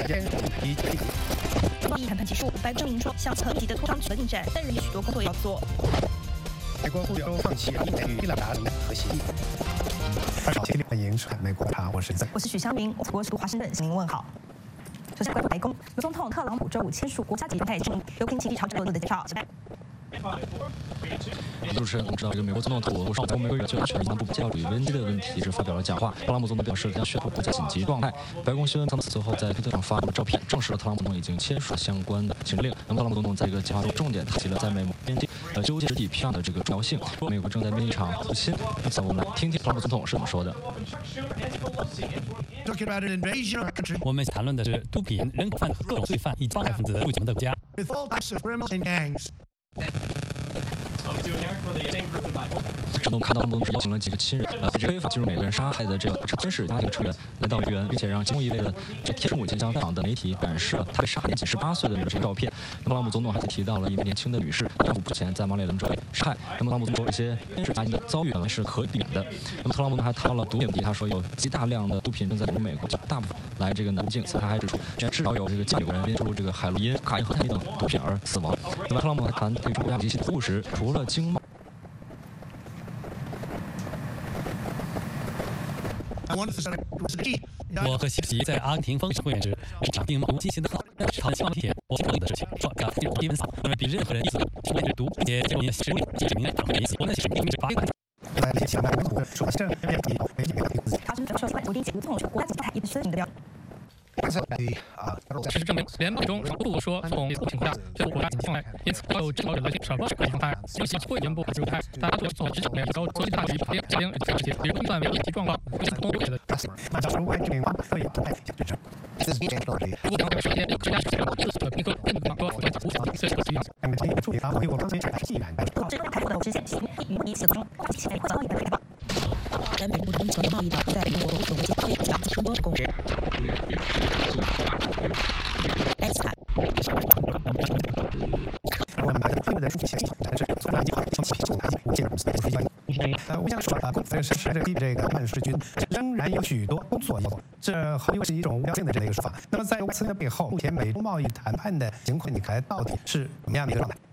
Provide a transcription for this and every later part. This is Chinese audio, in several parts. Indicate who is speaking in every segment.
Speaker 1: 贸易谈判结束，白证明说想层级的磋商取得进展，但仍有许多工作要做。
Speaker 2: 美国呼吁欧洲放弃与伊朗达成核协议。欢迎收看美国茶，我是
Speaker 1: 许香明，我是华盛顿，向您问好。首先关注白宫，由总统特朗普周五签署国家级状态声明，由平齐地朝这个的介绍。
Speaker 3: 主持人，我们知道这个美国总统特朗普上周玫瑰园就全南部教育危机的问题是发表了讲话。特朗普总统表示将宣布国家紧急状态。白宫新闻参谋随后在推特上发布了照片，证实了特朗普总统已经签署了相关的行政令。那么特朗普总统在这个讲话中重点谈及了在美墨边境纠结实体票的这个重要性。美国正在面临一场入侵。那么我们来听听特朗普总统是怎么说的。
Speaker 4: 我们谈论的是毒品、人口贩子和各种罪犯以及犯罪分子入境的国家。
Speaker 3: 这都看到特朗普邀请了几个亲人，非法进入美国人杀害的这个真实家庭成员来到园，并且让公益类的这天使母亲将到访的媒体展示了他被杀害年仅18岁的这些照片。特朗普总统还提到了一位年轻的女士，丈夫之前在马里兰州被杀害。那么特朗普总统说，这些真实家庭的遭遇可能是可以避免的。那么特朗普还谈到了毒品问题，他说有极大量的毒品正在从美国大部分来这个南境。此外，他还指出，至少有这个几美国人因注入这个海洛因、可卡因和泰等毒品而死亡。那么特朗普还谈对中国亚极其务实，除了经贸。
Speaker 4: 我和习主席在阿根廷峰会面时，是场定无激情的讨论希望地铁我经历的事情，说要进入低温扫，认为比任何人意思是为了毒，并且这种实力即使明党的意思，我们的是明是8块。
Speaker 1: 他是说我理解总统说国家级状态也是需要你的标。
Speaker 5: 事实证明，联邦中少数说从情况下宣布国家紧急状态，因此要有指导者来宣布国家状态。尤其会宣布紧急状态，但他做执政没有高做最大的一边，这边这些比如预算为紧急状况，不是通过的。如果两个时间有国家是一个更多国家无法这个需要。
Speaker 1: 这个台湾的之前与你写中起来早已开放。人民不同从贸易的在中国总结贸易讲传播共识。
Speaker 2: 我们把这个数据写进来，这个做了一块从起诉来我见我想说公司是这个万事军仍然有许多工作要做，这毫无是一种无聊性的这样一个说法。那么在此的背后，目前美中贸易谈判的情况，你看到底是怎么样的一个状态？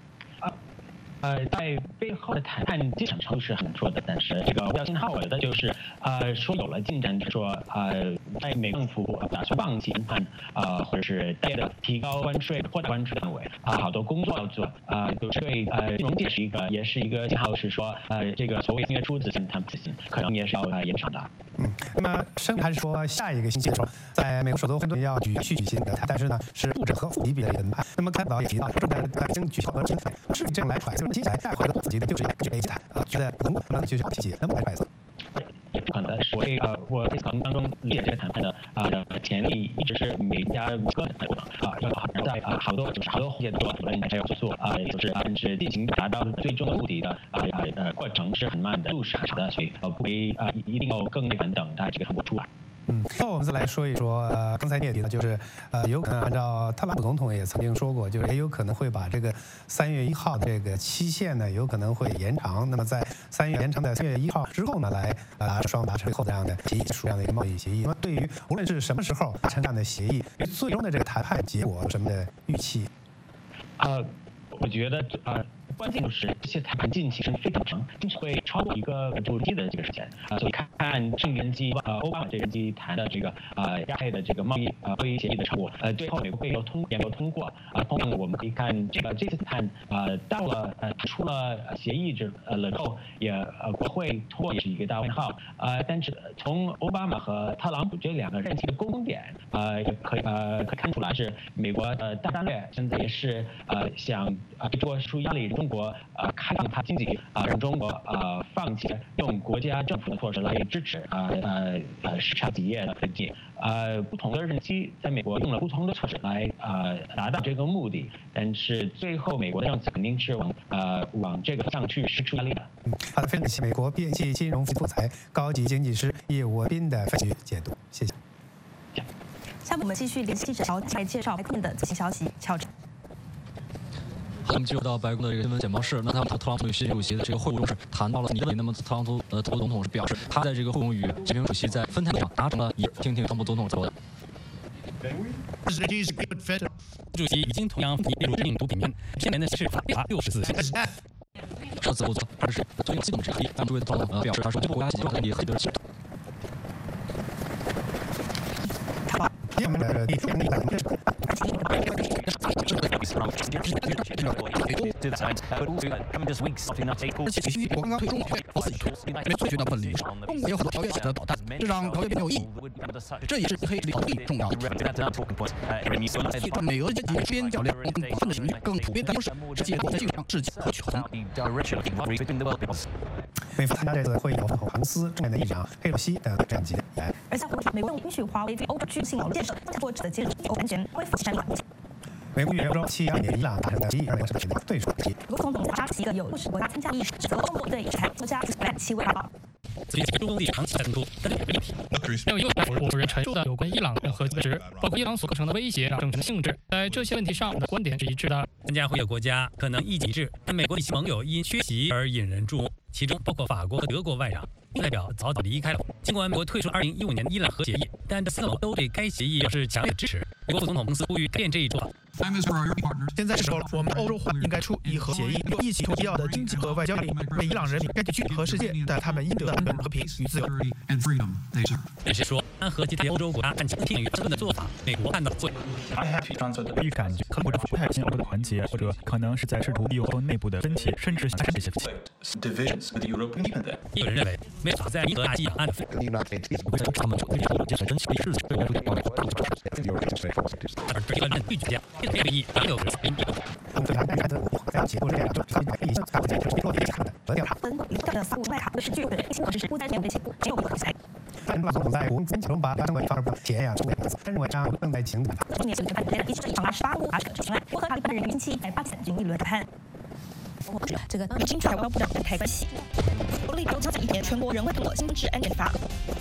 Speaker 6: 在背后的谈判基本上是很说的，但是这个要信号我觉得就是说有了进展，说在美政府打算放弃谈判或者是大的提高关税扩大关税范围好多工作要做就是对金融界是也是一个信号，是说这个所谓新月出子谈判可能也是要延长的。
Speaker 2: 那么甚至还是说下一个星期的时候，在美国首都华盛顿要举行的，但是呢是不止和级别的谈判。那么看到也提到，正在北京举行和经费是这样来揣测，接下来带回来自己的就是一谈觉得能不能就是要细节，能不能来揣测？
Speaker 6: 可能是我在讨论当中理解这个谈判的潜力一直是每家个人的过程在好多环节都讨论还要做就是但是进行达到最终的目的的过程是很慢的，路是很长的，所以不会一定要更难等待这个成果出来。
Speaker 2: 那我们再来说一说，刚才你也提到，就是有可能按照特朗普总统也曾经说过，就是也有可能会把这个3月1号的这个期限呢，有可能会延长。那么在3月1号之后呢，来双方达成最后这样的协议，这样的一个贸易协议。那么对于无论是什么时候达成这样的协议，最终的这个谈判结果有什么的预期？
Speaker 6: 我觉得关键就是这些谈判进行非常长，经常会超过一个周期的这个时间所以看上个任期奥巴马这个任期谈的这个亚太的这个贸易协议的成果最后美国会有通过同样我们可以看这次谈判到了出了协议了之后也国会通过也是一个大问号但是从奥巴马和特朗普这两个任期的共同点也可以看出来是美国大战略现在也是想做出压力中国开放它经济让中国放弃用国家政府的措施来支持市场企业的科技不同的任期在美国用了不同的措施来达到这个目的，但是最后美国的政策肯定是往这个方向去施出压力的。
Speaker 2: 好的，非常感谢美国边际金融副裁高级经济师叶国斌的分析解读，谢谢。
Speaker 1: 下面我们继续联系记者来介绍白宫的最新消息，乔治。
Speaker 3: 我们进入到白宫的这个新闻简报室，那他们特朗普与习主席的这个会晤中是谈到了你的问题。那么特朗普总统是表示，他在这个会晤与习近平主席在分摊会上达成了一致。听听特朗普总统说的。
Speaker 4: 主席已经同样列入病毒病原，今年的是法64项。
Speaker 3: 上次我做的是作用系统之一，但诸位的讨论表示他说这个国家机构能力很多是。
Speaker 7: 我刚刚退中退学的分离，中国有很多条约写的导弹，这让条约变有意义。这也是黑历史重要。美俄阶级边角料更广泛的领域，更普遍的方式，世界国际上世界和权。
Speaker 2: 美方参加这次会议有总统彭斯、众院的议长佩洛西等战级以来。
Speaker 1: 而下回美国允许华为对欧洲区域性网络建设或者接入欧安全恢复其战略。
Speaker 2: 美国与欧洲72年伊朗达成的协议，20是的对手协议。
Speaker 1: 美国总统扎奇的有60国家参加议事，指责中国对制裁国家来其为报。
Speaker 4: 所以中东地长期在冲突，但是有个问题。
Speaker 5: 没有一个我人陈述的有关伊朗任何价值，包括伊朗所构成的威胁、政权的性质，在这些问题上，我的观点是一致的。
Speaker 4: 参加会议的国家可能意见一致，但美国一些盟友因缺席而引人注目，其中包括法国和德国外长，并代表早早离开了。尽管美国退出2015年伊朗核协议，但这4个盟都对该协议表示强烈支持。美国副总统彭斯呼吁改变这一做法。
Speaker 8: 现在是时候了，我们欧洲话应该出以核协议，一起同必要的经济和外交力，为伊朗人民、该地区和世界带他们应得的和平与自由。
Speaker 4: 有些说，安和其他欧洲国家按强偏与争论的做法，美国看到罪。
Speaker 9: 预感觉可能不太信欧洲的团结，或者可能是在试图利用欧洲内部的分歧，甚至想这些分歧。
Speaker 4: 也有人认为，美法在尼德亚西两岸的分歧，他们争取日子而这个人对决家，这个会议还有人民币。
Speaker 2: 但总统在国总统把中国发布前呀，认为张正在请
Speaker 1: 今年7月1日，长达18部指来，波和塔利班人星期183军一轮谈判。这个金台湾部长台关系，国立州将在1年全国人会通过新治安全法。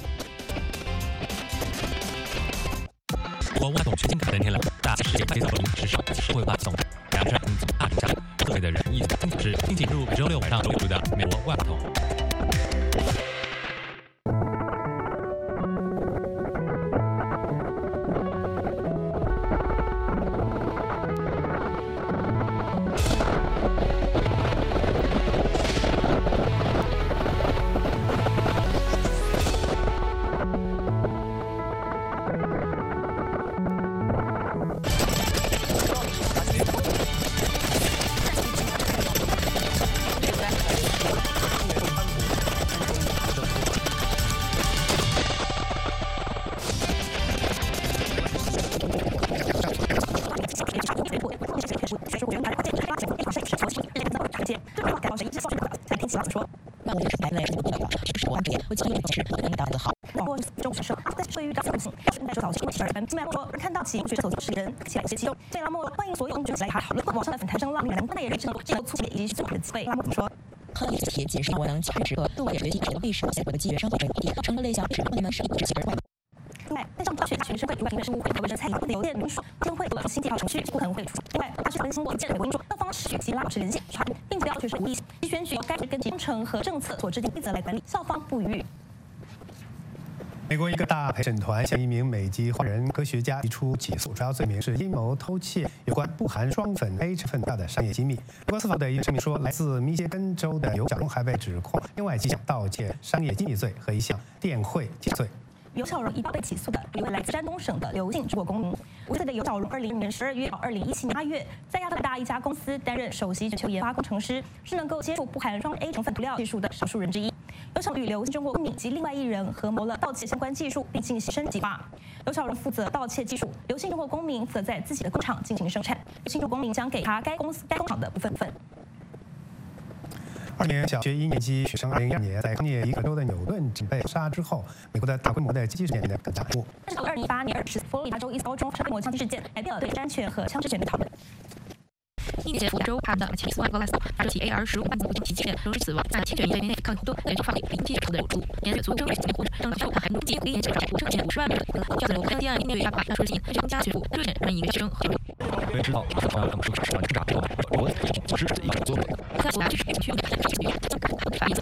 Speaker 4: 国外总全新改登天了，大世界快速实施社会化总加上大成家社会的人意思是并进入周6晚上周5的美国外统。看到其学手机人起来一些激动，所以拉莫欢迎所有同学来讨论。网上的粉谈声浪令人但也人智能促进以及最好的机会。拉莫怎么说？
Speaker 10: 和一些解释我能价值和对我学习的历史结果的基源上会一点，成了类小史你们是一个事情而外。
Speaker 1: 另外，在上大学学生会主管评论事务会和参与邮电民署监会了新计划程序不可能会出。另外，大学分析过建美国因说各方使其拉保持联系传，并不要学生无意其选举该根据工程和政策所制定规则来管理，校方不予。
Speaker 2: 美国一个大陪审团向一名美籍华人科学家提出起诉，主要罪名是阴谋偷窃有关不含双酚 A 成分的商业机密。美国司法部的一个声明说，来自密歇根州的尤小荣还被指控另外几项盗窃商业机密罪和一项电汇窃罪。
Speaker 1: 尤小荣一报被起诉的一位来自山东省的刘姓中国公民。5岁的尤小荣2000年12月到2017年8月，在亚特兰大一家公司担任首席全球研发工程师，是能够接触不含双 A 成分涂料技术的少数人之一。尤小荣与刘姓中国公民及另外一人合谋了盗窃相关技术，并进行升级化。尤小荣负责盗窃技术，刘姓中国公民则在自己的工厂进行生产。刘姓中国公民将给他该工厂的部分。
Speaker 2: 2年小学1年级学生2012年在康涅狄克州的纽顿被杀之后，美国的大规模的击事件变得更加恐怖。
Speaker 1: 但是到2018年2日，佛罗里达州一高中发生规模枪击事件，改变了对安全和枪支权的讨论。
Speaker 10: 印尼佛州帕的前斯万格拉斯发射起 AR-15半自动袭击舰，容止死亡，在千卷内抗空来就放给零机手的有助。年岁足州也是活着，让受看韩中基5年前火车前50万美元，叫做第二年8那说行，学家全部热点让一个学生和
Speaker 3: 我也知道，更是挣扎之后，我只是一个做。
Speaker 10: 科学家就是去反应。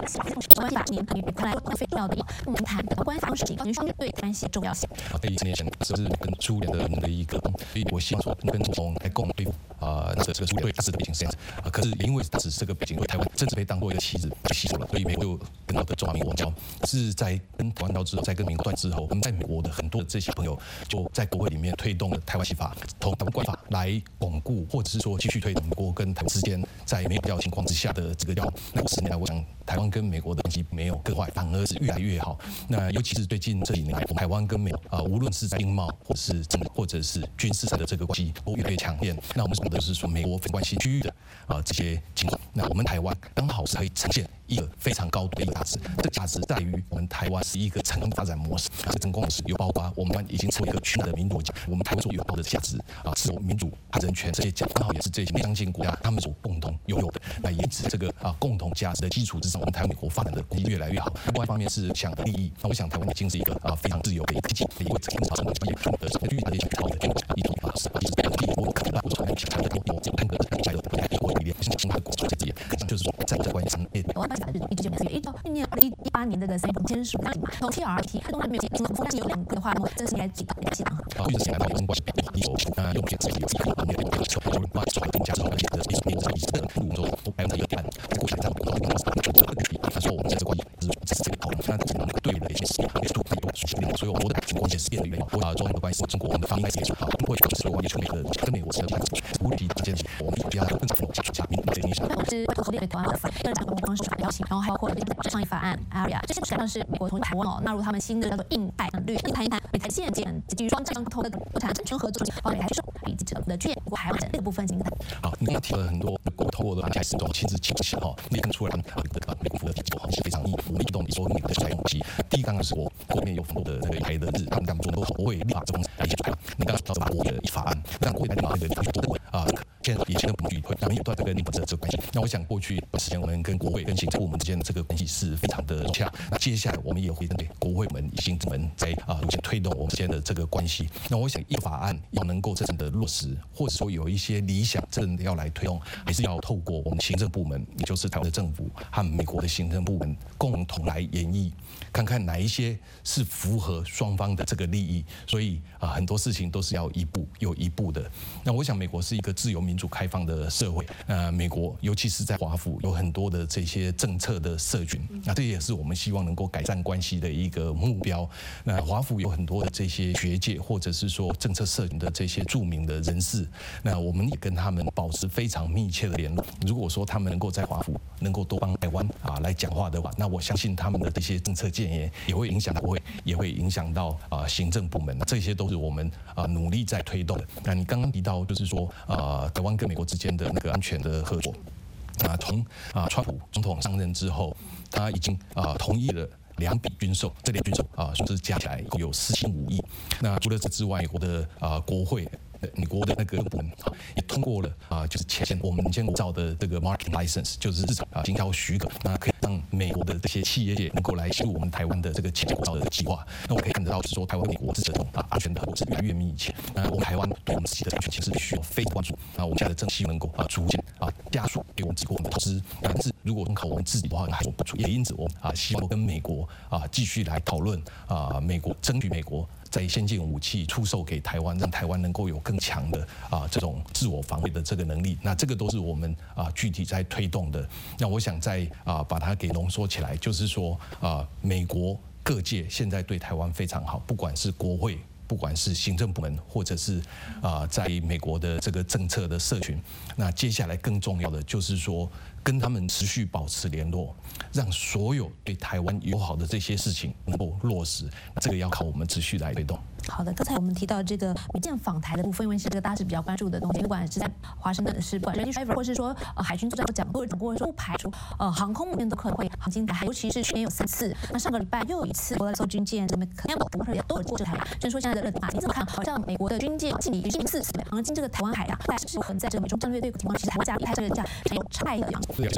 Speaker 10: 关系法年看来非重要的目前谈的关系方式，关于双边对关系的重要性。
Speaker 11: 对于10年前是不是跟苏联的一个，所以我希望说跟中共来共同对付那这个苏联对当时的背景是这样子可是也因为当时这个背景对台湾甚至被当作一个棋子被吸收了，所以美国又跟到的中华民国交，是在跟台湾交之后，在跟美国断之后，我们在美国的很多的这些朋友就在国会里面推动了台湾系法、台湾关系法来巩固，或者是说继续推动美国跟台湾之间在没有必要情况之下的这个交往。那10年来，我想台湾跟美国的关系没有更坏，反而是越来越好。那尤其是最近这几年来，台湾跟美国无论是在经贸或者是军事上的这个关系都越来越强烈。那我们讲的是说美国关系区域的这些情况，那我们台湾刚好是可以呈现一个非常高度的一个价值。这个价值在于我们台湾是一个成功发展模式，这成功模式有包括我们已经成为一个群的民主国家，我们台湾所有的价值自由、民主、人权这些价，刚好也是这些相近国家他们所共同拥有的。那因此这个共同价值的基础之上，我们台湾美国发展的越来越好。另外一方面是想利益，那我想台湾已经是一个非常自由的一个经济，因为整个成本也的区域的一些好的一批我可能我从来想谈的我这个在的国力量，现在新的国际这些，就是说在这关系上，
Speaker 10: 我办法是1994年2018年这个3签署嘛，从 TRT 东南没有进入，但是有2个的话，这是应该记得记得哈。
Speaker 11: 预测现在到关系有用这个自己的那个求有人把这个定价之后的路中100%过去在我们他说我们这个关系是这个讨论，那这个对的一些事情，所以我的关系是变得越来越中国的关系，中国我们的方面也是好，中国可能是关系跟美国是无理的这件事，我们不要更加下面的影响。
Speaker 10: 那我是投对台湾的跟两个方式邀请，然后还包括商业法案 ARIA， 这些实际上是美国从台湾纳入他们新的叫做印太绿，谈一谈美台现阶基于双战头的国产安全合作，包括美台军售以及的军演国海湾这个部分进行。
Speaker 11: 好，你刚刚提了很多透过的安排始终亲自亲自你看出来美国的体制是非常我们一动你说美国的这东西，第一刚刚是我后面有很多的这个台的日，他们讲说都国会立法这种一些出来，你刚刚提到国会的法案，让国会来立法的现在以前的不具，那有段跟你们这关系。那我想过去时间我们跟国会跟行政部门之间的这个关系是非常的融洽。那接下来我们也会针对国会们、行政们在逐渐推动我们之间的这个关系。那我想一个法案要能够真正的落实，或者说有一些理想真的要来推动，还是要透过我们行政部门，也就是台湾的政府和美国的行政部门共同来研议，看看哪一些是符合双方的这个利益。所以很多事情都是要一步又一步的。那我想美国是一个自由民主开放的社会，美国尤其是在华府有很多的这些政策的社群，那这也是我们希望能够改善关系的一个目标。那华府有很多的这些学界或者是说政策社群的这些著名的人士，那我们也跟他们保持非常密切的联络。如果说他们能够在华府能够多帮台湾来讲话的话，那我相信他们的这些政策建言也会影响国会，也会影响到行政部门。这些都是我们努力在推动的。那你刚刚提到就是说台湾跟美国之间的那个安全的合作，从川普总统上任之后，他已经同意了2笔军售，这2军售数字加起来共有45亿。那除了这之外，美国的国会。美国的那个部门也通过了就是前我们建国造的这个 marketing license， 就是日常经销许可，那可以让美国的这些企业界能够来加入我们台湾的这个前建国造的计划。那我可以看得到是说台湾美国这种安全的合作是越来越密切。那我们台湾对我们自己的安全其实需要非常关注。我们现在的政府能够逐渐加速给我们自己的投资。但是如果靠我们自己的话，还做不出。也因此我们希望跟美国继续来讨论美国争取美国在先进武器出售给台湾，让台湾能够有更强的这种自我防卫的这个能力。那这个都是我们具体在推动的。那我想再把它给浓缩起来，就是说美国各界现在对台湾非常好，不管是国会，不管是行政部门，或者是在美国的这个政策的社群。那接下来更重要的就是说跟他们持续保持联络，让所有对台湾友好的这些事情能够落实。这个要靠我们持续来推动。
Speaker 10: 好的，刚才我们提到这个美舰访台的部分，因为是这个大家是比较关注的东西，不管是在华盛顿的是，不管是 Driver 或是说海军作战讲过说不排除航空母舰都可能会航经台，尤其是去年有3次，那上个礼拜又有1次，国外艘军舰McCampbell 都有过这台，就是说现在的热点，你怎么看？好像美国的军舰近104次航经这个台湾海但是存在这个美中战略对抗情况，其实台湾加这个价还有差异的样子。
Speaker 11: 对，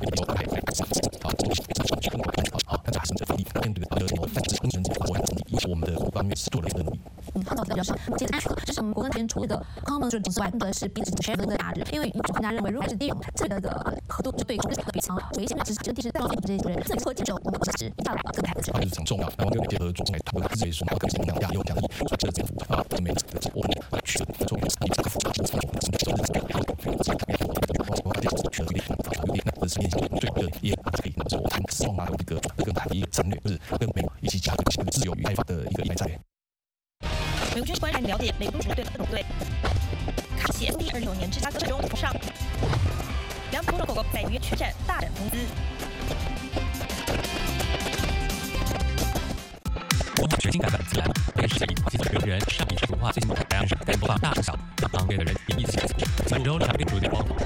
Speaker 11: 我们的方面是做了一个努力。
Speaker 10: 创造的人上，接着这是我们国跟别人处理的 common 之外，更多的是彼此 share 的价值，因为有专家认为，如果是利用这个的合作，就对公司比较危险，只是地是在这些人，这会接受我们价值，比较更开始。
Speaker 11: 是很重要，然后跟别合作，他们自己说更什么样有奖励，这政府每个我们去做这个复杂的操作，这是面向最也可以我谈希望有一个更大的一个战略，就是跟美国一起加这个自由与开发的一个战略。
Speaker 1: 美国军事官员了解美国军队的特种队，卡西 FD29年芝加哥中头上，200多种狗狗在纽约全展大展风姿。
Speaker 4: 我们决心改版自然，电视界以其他人上以数化最新的台上该播放大小行业的人也一起在周产品主流光。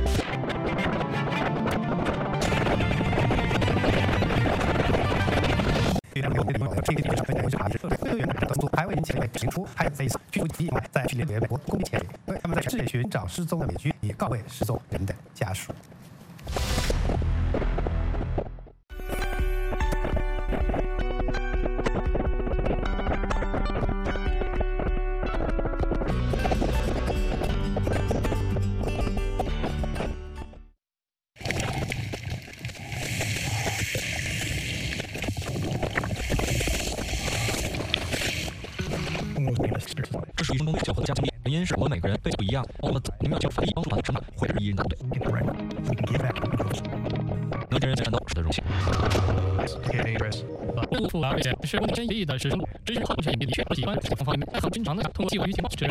Speaker 2: 还为引起了行出，还有这一次驱逐敌外，在去年美国攻击前，他们在世界寻找失踪的美军，也告慰失踪人的家属。
Speaker 3: 这是一分钟9后的加强力，原因是我们每个人背景不一样，我们宁愿就翻译帮助团的成长，会是一人团队。能跟人战斗是的荣幸。
Speaker 5: 不复杂而且是温真协议的实施，只是后者也的确极端方面，很经常的通过计划与情报支持。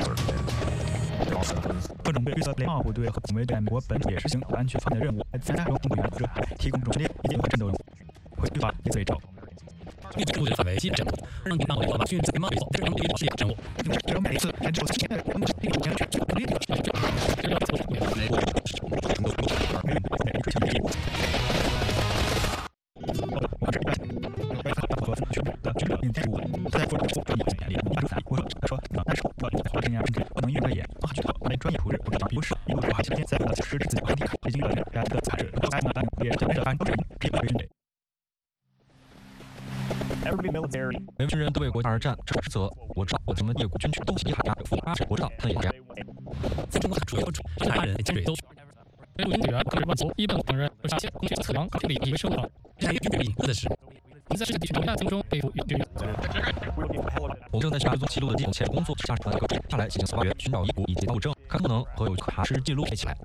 Speaker 9: 特种队绿色联邦部队和警卫在美国本土也实行安全方面的任务，参加中部援助海提供种列以及战斗任务，会计划也最早。
Speaker 4: 预计部队范围基本让你当我把军事联邦这种一系列任务。
Speaker 8: 每次还只有现在我们这种
Speaker 9: 专业图纸不知道不是一路华今天在我实质自己环境北京的然的材质也真的按标准可以为军队。
Speaker 3: 每个军人都为国家而战，这是职责。我知道，我们业国军区都西海岸负压制，我知道他们也这样。
Speaker 4: 在中国主要哪家人尖锐都。陆军队员克里万族一本等人杀攻击测量抗力以为生活。这还有军队隐的是。你在世界地区中亚当中被捕有
Speaker 3: 我们正在查追踪记录的地点前工作，下来进行司法员寻找遗骨以及赃物证，看能不能和有查实记录配起来。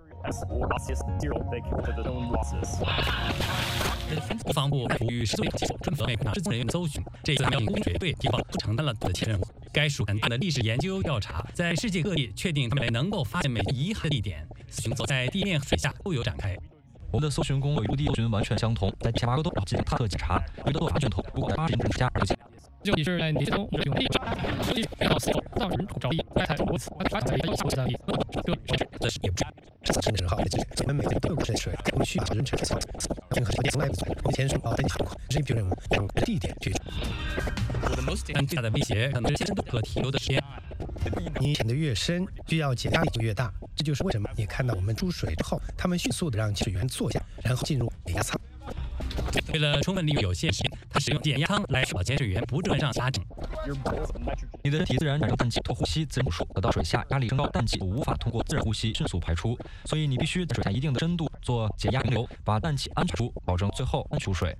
Speaker 4: 国防部与十岁接受准美国失踪人员的搜寻，这一次让陆军队提报承担了的任务。该属很大的历史研究调查，在世界各地确定他们能够发现美遗骸的地点，行走在地面、水下都有展开。
Speaker 3: 我们的搜寻工作与陆地搜寻完全相同，在下巴沟都进行探测检查，为的都发卷头，不过在80人之家而且。
Speaker 5: 就你是在你中用力估计到死后让人找力来台中国此发展一小的力
Speaker 4: 这是也不
Speaker 2: 这次12号的记者，我们每天都有水，我们需要人权操作，任何从来不做，我们签署登记好，这是一批任务，两个地点去。
Speaker 4: 但最大的威胁可能是深度可停留的时间。
Speaker 2: 你潜得越深，需要解压力就越大，这就是为什么你看到我们出水之后，他们迅速的让潜水员坐下，然后进入解压舱。
Speaker 4: 为了充分利用有限时间，他使用减压舱来确保潜水员不断上下整。
Speaker 3: 你的身体自然产生氮气，透呼吸自然数，得到水下压力升高，氮气无法通过自然呼吸迅速排出，所以你必须在水下一定的深度做解压停留，把氮气安全出，保证最后安出水。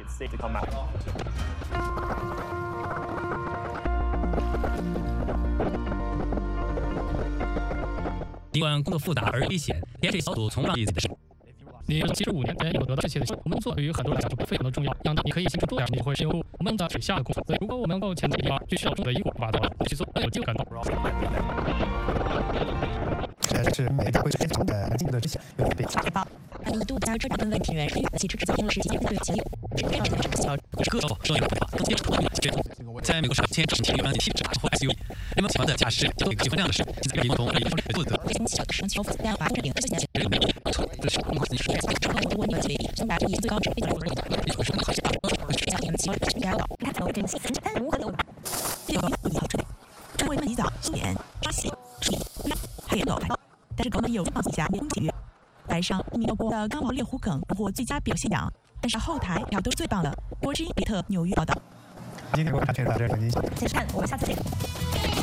Speaker 4: 尽管工作复杂而危险，潜水小组从让自己的事。
Speaker 5: 你75年前有得到这些的，我们做对于很多人来说非常的重要。让你可以清楚这样，你会深入我们在水下的工作。如果我们能够潜到地方，就需要重的一股把到去做，有机会感到。
Speaker 2: 这是美大会最长的进步的之前有被
Speaker 10: 报道。印度加这部分问题源是汽车制造10几年对前有
Speaker 4: 各种生意的更接触在美国上签署停留汽车或 SUV， 人们喜欢的驾驶都喜欢这样的事，现在共同负责。
Speaker 12: 这为焖洗澡、素颜、刷洗、还有但是狗们有放几家工体育。台上米诺波的刚毛猎狐梗获最佳表现奖，但是后台票都是最棒的。波之比特纽约报道。
Speaker 2: 今天我们看到这里，
Speaker 1: 请看，我们下次见。